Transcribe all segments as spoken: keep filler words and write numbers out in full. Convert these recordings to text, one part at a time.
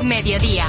Mediodía.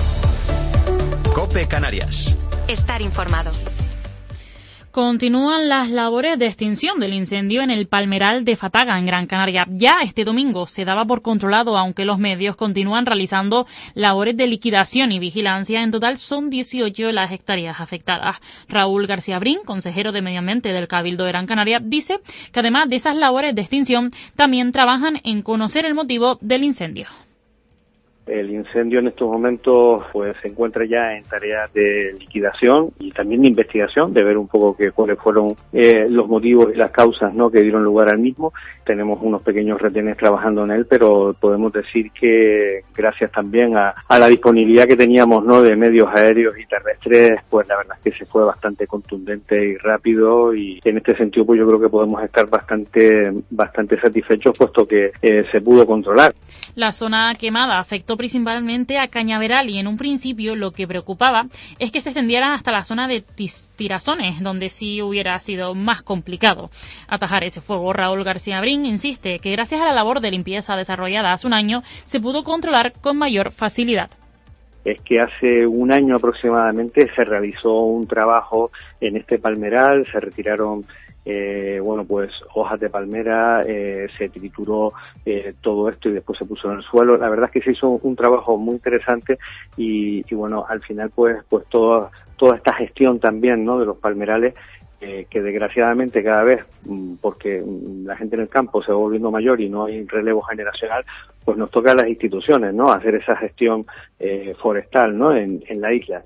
COPE Canarias. Estar informado. Continúan las labores de extinción del incendio en el Palmeral de Fataga, en Gran Canaria. Ya este domingo se daba por controlado, aunque los medios continúan realizando labores de liquidación y vigilancia. En total son dieciocho las hectáreas afectadas. Raúl García Brín, consejero de Medio Ambiente del Cabildo de Gran Canaria, dice que además de esas labores de extinción, también trabajan en conocer el motivo del incendio. El incendio en estos momentos pues se encuentra ya en tareas de liquidación y también de investigación, de ver un poco que, cuáles fueron eh, los motivos y las causas, ¿no?, que dieron lugar al mismo. Tenemos unos pequeños retenes trabajando en él, pero podemos decir que gracias también a, a la disponibilidad que teníamos, ¿no?, de medios aéreos y terrestres, pues la verdad es que se fue bastante contundente y rápido, y en este sentido pues yo creo que podemos estar bastante bastante satisfechos, puesto que eh, se pudo controlar. La zona quemada afectó principalmente a Cañaveral y en un principio lo que preocupaba es que se extendiera hasta la zona de Tirasones, donde sí hubiera sido más complicado atajar ese fuego. Raúl García Brín insiste que gracias a la labor de limpieza desarrollada hace un año se pudo controlar con mayor facilidad. Es que hace un año aproximadamente se realizó un trabajo en este palmeral, se retiraron Eh, bueno, pues hojas de palmera, eh, se trituró eh, todo esto y después se puso en el suelo. La verdad es que se hizo un trabajo muy interesante y, y bueno, al final pues pues toda toda esta gestión también, ¿no?, de los palmerales, eh, que desgraciadamente cada vez, porque la gente en el campo se va volviendo mayor y no hay relevo generacional, pues nos toca a las instituciones, ¿no?, hacer esa gestión eh, forestal, ¿no?, en, en la isla.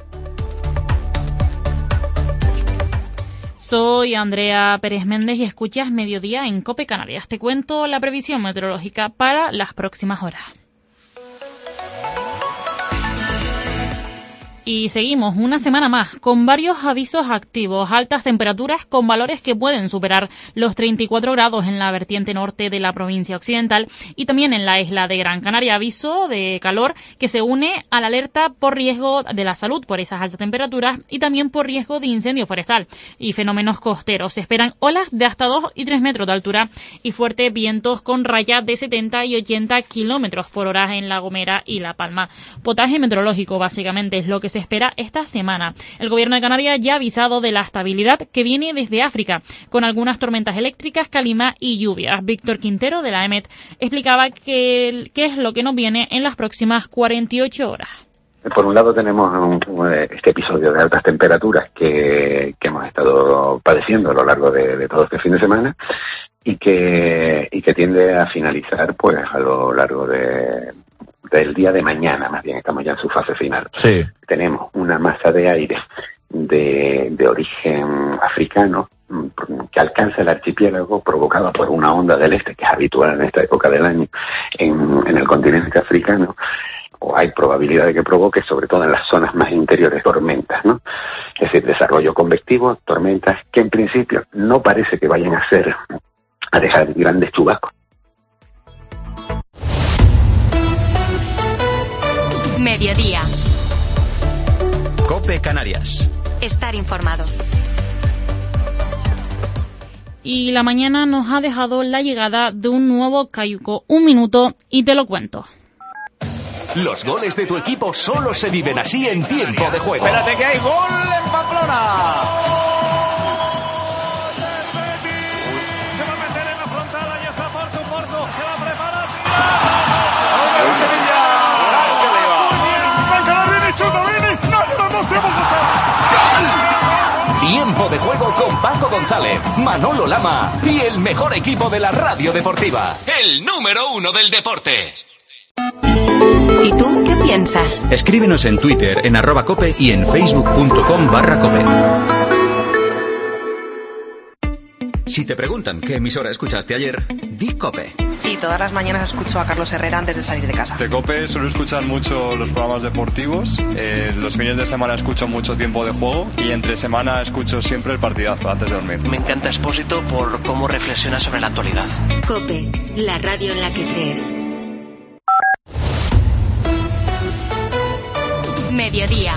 Soy Andrea Pérez Méndez y escuchas Mediodía en COPE Canarias. Te cuento la previsión meteorológica para las próximas horas. Y seguimos una semana más con varios avisos activos, altas temperaturas con valores que pueden superar los treinta y cuatro grados en la vertiente norte de la provincia occidental y también en la isla de Gran Canaria. Aviso de calor que se une a la alerta por riesgo de la salud por esas altas temperaturas y también por riesgo de incendio forestal y fenómenos costeros. Se esperan olas de hasta dos y tres metros de altura y fuertes vientos con rayas de setenta y ochenta kilómetros por hora en La Gomera y La Palma. Potaje meteorológico básicamente es lo que se espera esta semana. El gobierno de Canarias ya ha avisado de la estabilidad que viene desde África, con algunas tormentas eléctricas, calima y lluvias. Víctor Quintero, de la E M E T, explicaba que, qué es lo que nos viene en las próximas cuarenta y ocho horas. Por un lado tenemos un, este episodio de altas temperaturas que, que hemos estado padeciendo a lo largo de, de todo este fin de semana y que, y que tiende a finalizar pues a lo largo de del día de mañana, más bien estamos ya en su fase final. Sí. Tenemos una masa de aire de, de origen africano que alcanza el archipiélago, provocada por una onda del este que es habitual en esta época del año en, en el continente africano, o hay probabilidad de que provoque, sobre todo en las zonas más interiores, tormentas, ¿no? Es decir, desarrollo convectivo, tormentas que en principio no parece que vayan a ser, a dejar grandes chubascos. Mediodía. COPE Canarias. Estar informado. Y la mañana nos ha dejado la llegada de un nuevo cayuco. Un minuto y te lo cuento. Los goles de tu equipo solo se viven así en tiempo de juego. Espérate que hay gol en Pamplona. Se va a meter en la frontal, ahí está Porto, Porto, se va a preparar. ¡Gol del Sevilla! Tiempo de juego con Paco González, Manolo Lama y el mejor equipo de la radio deportiva. El número uno del deporte. ¿Y tú qué piensas? Escríbenos en Twitter en arroba cope y en facebook.com barra cope. Si te preguntan qué emisora escuchaste ayer, di COPE. Sí, todas las mañanas escucho a Carlos Herrera antes de salir de casa. De COPE suelo escuchar mucho los programas deportivos, eh, los fines de semana escucho mucho Tiempo de Juego y entre semana escucho siempre el partidazo antes de dormir. Me encanta Expósito por cómo reflexiona sobre la actualidad. COPE, la radio en la que crees. Mediodía.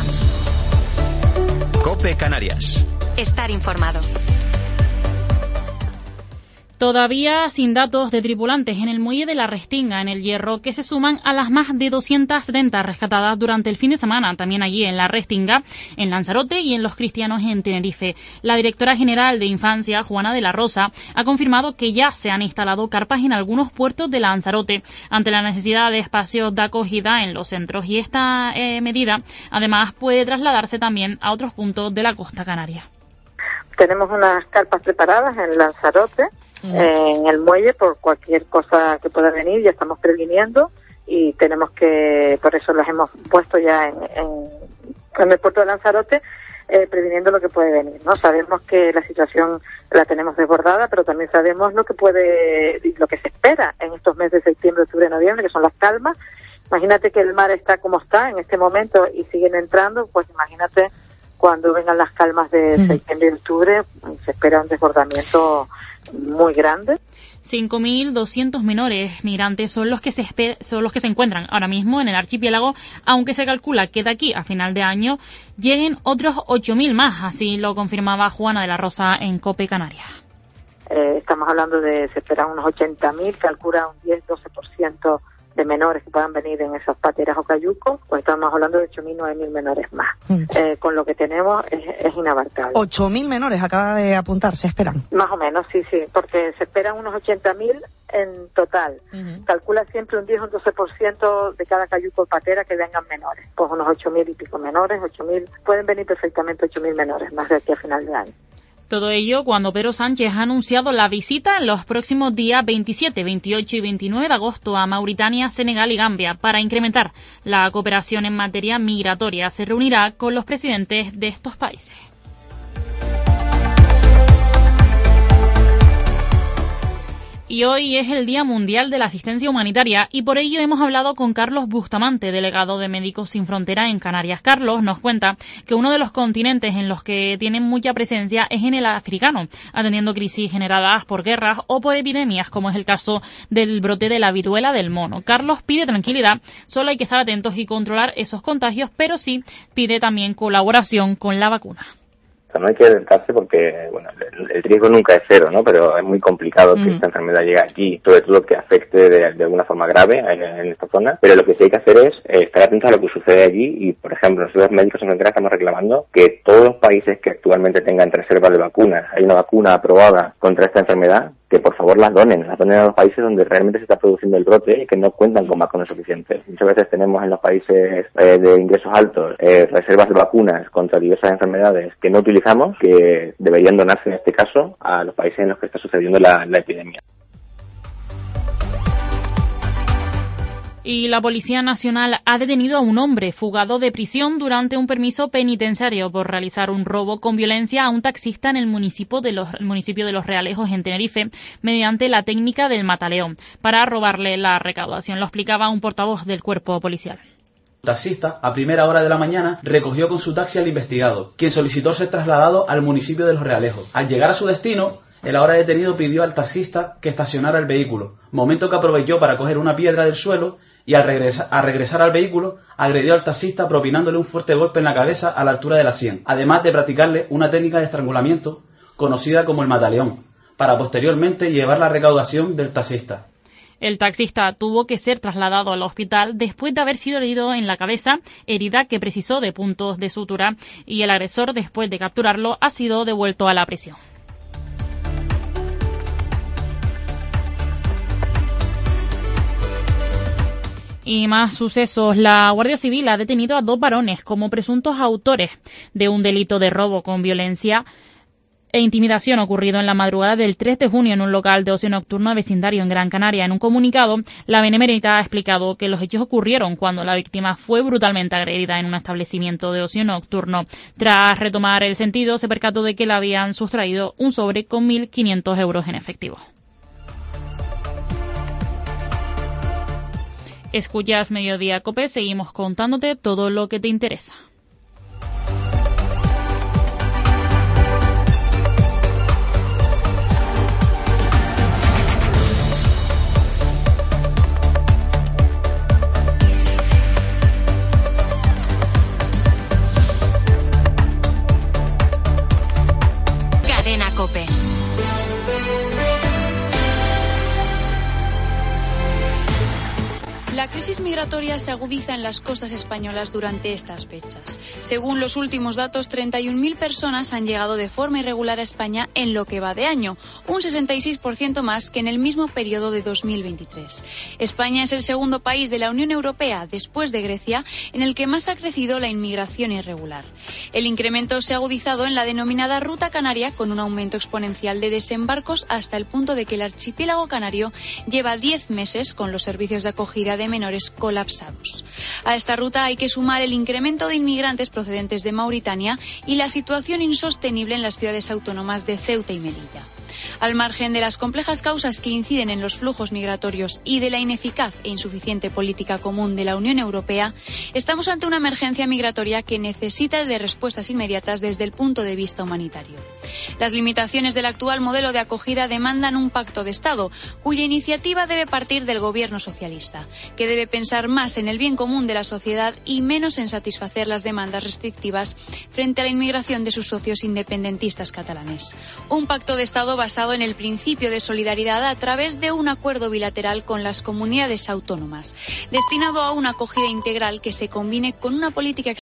COPE Canarias. Estar informado. Todavía sin datos de tripulantes en el muelle de la Restinga, en el Hierro, que se suman a las más de doscientas setenta rescatadas durante el fin de semana, también allí en la Restinga, en Lanzarote y en Los Cristianos en Tenerife. La directora general de Infancia, Juana de la Rosa, ha confirmado que ya se han instalado carpas en algunos puertos de Lanzarote ante la necesidad de espacios de acogida en los centros, y esta eh, medida además puede trasladarse también a otros puntos de la costa canaria. Tenemos unas carpas preparadas en Lanzarote, eh, en el muelle, por cualquier cosa que pueda venir, ya estamos previniendo y tenemos que, por eso las hemos puesto ya en, en, en el puerto de Lanzarote, eh, previniendo lo que puede venir, ¿no? Sabemos que la situación la tenemos desbordada, pero también sabemos lo que puede, lo que se espera en estos meses de septiembre, octubre, noviembre, que son las calmas. Imagínate que el mar está como está en este momento y siguen entrando, pues imagínate cuando vengan las calmas de septiembre y octubre, se espera un desbordamiento muy grande. cinco mil doscientos menores migrantes son los que se esper- son los que se encuentran ahora mismo en el archipiélago, aunque se calcula que de aquí a final de año lleguen otros ocho mil más, así lo confirmaba Juana de la Rosa en COPE Canarias. Eh, estamos hablando de, se esperan unos ochenta mil, calcula un diez a doce por ciento de menores que puedan venir en esas pateras o cayucos, pues estamos hablando de ocho mil, nueve mil menores más. Mm. Eh, con lo que tenemos es, es inabarcable. ocho mil menores acaba de apuntar, se esperan. Más o menos, sí, sí, porque se esperan unos ochenta mil en total. Uh-huh. Calcula siempre un diez o un doce por ciento de cada cayuco o patera que vengan menores. Pues unos ocho mil y pico menores, ocho mil, pueden venir perfectamente ocho mil menores más de aquí a final de año. Todo ello cuando Pedro Sánchez ha anunciado la visita en los próximos días veintisiete, veintiocho y veintinueve de agosto a Mauritania, Senegal y Gambia para incrementar la cooperación en materia migratoria. Se reunirá con los presidentes de estos países. Y hoy es el Día Mundial de la Asistencia Humanitaria y por ello hemos hablado con Carlos Bustamante, delegado de Médicos Sin Frontera en Canarias. Carlos nos cuenta que uno de los continentes en los que tienen mucha presencia es en el africano, atendiendo crisis generadas por guerras o por epidemias, como es el caso del brote de la viruela del mono. Carlos pide tranquilidad, solo hay que estar atentos y controlar esos contagios, pero sí pide también colaboración con la vacuna. No hay que adelantarse porque, bueno, el, el riesgo nunca es cero, ¿no? Pero es muy complicado que mm. esta enfermedad llegue aquí, sobre todo que afecte de, de alguna forma grave en, en esta zona. Pero lo que sí hay que hacer es eh, estar atentos a lo que sucede allí y, por ejemplo, nosotros Médicos Sin Fronteras estamos reclamando que todos los países que actualmente tengan reservas de vacunas, hay una vacuna aprobada contra esta enfermedad, que por favor las donen, las donen a los países donde realmente se está produciendo el brote y que no cuentan con vacunas suficientes. Muchas veces tenemos en los países eh, de ingresos altos eh, reservas de vacunas contra diversas enfermedades que no utilizamos, que deberían donarse en este caso a los países en los que está sucediendo la, la epidemia. Y la Policía Nacional ha detenido a un hombre fugado de prisión durante un permiso penitenciario por realizar un robo con violencia a un taxista en el municipio de los, el municipio de Los Realejos, en Tenerife, mediante la técnica del mataleón, para robarle la recaudación. Lo explicaba un portavoz del cuerpo policial. El taxista, a primera hora de la mañana, recogió con su taxi al investigado, quien solicitó ser trasladado al municipio de Los Realejos. Al llegar a su destino, el ahora detenido pidió al taxista que estacionara el vehículo, momento que aprovechó para coger una piedra del suelo y al regresar, al regresar al vehículo agredió al taxista propinándole un fuerte golpe en la cabeza a la altura de la sien, además de practicarle una técnica de estrangulamiento conocida como el mataleón, para posteriormente llevar la recaudación del taxista. El taxista tuvo que ser trasladado al hospital después de haber sido herido en la cabeza, herida que precisó de puntos de sutura, y el agresor, después de capturarlo, ha sido devuelto a la prisión. Y más sucesos. La Guardia Civil ha detenido a dos varones como presuntos autores de un delito de robo con violencia e intimidación ocurrido en la madrugada del tres de junio en un local de ocio nocturno vecindario en Gran Canaria. En un comunicado, la Benemérita ha explicado que los hechos ocurrieron cuando la víctima fue brutalmente agredida en un establecimiento de ocio nocturno. Tras retomar el sentido, se percató de que le habían sustraído un sobre con mil quinientos euros en efectivo. Escuchas Mediodía Cope, seguimos contándote todo lo que te interesa. Cadena Cope. La crisis migratoria se agudiza en las costas españolas durante estas fechas. Según los últimos datos, treinta y un mil personas han llegado de forma irregular a España en lo que va de año, un sesenta y seis por ciento más que en el mismo periodo de dos mil veintitrés. España es el segundo país de la Unión Europea, después de Grecia, en el que más ha crecido la inmigración irregular. El incremento se ha agudizado en la denominada Ruta Canaria, con un aumento exponencial de desembarcos hasta el punto de que el archipiélago canario lleva diez meses con los servicios de acogida de menores colapsados. A esta ruta hay que sumar el incremento de inmigrantes procedentes de Mauritania y la situación insostenible en las ciudades autónomas de Ceuta y Melilla. Al margen de las complejas causas que inciden en los flujos migratorios y de la ineficaz e insuficiente política común de la Unión Europea, estamos ante una emergencia migratoria que necesita de respuestas inmediatas desde el punto de vista humanitario. Las limitaciones del actual modelo de acogida demandan un pacto de Estado, cuya iniciativa debe partir del gobierno socialista, que debe pensar más en el bien común de la sociedad y menos en satisfacer las demandas restrictivas frente a la inmigración de sus socios independentistas catalanes. Un pacto de Estado basado en el principio de solidaridad a través de un acuerdo bilateral con las comunidades autónomas, destinado a una acogida integral que se combine con una política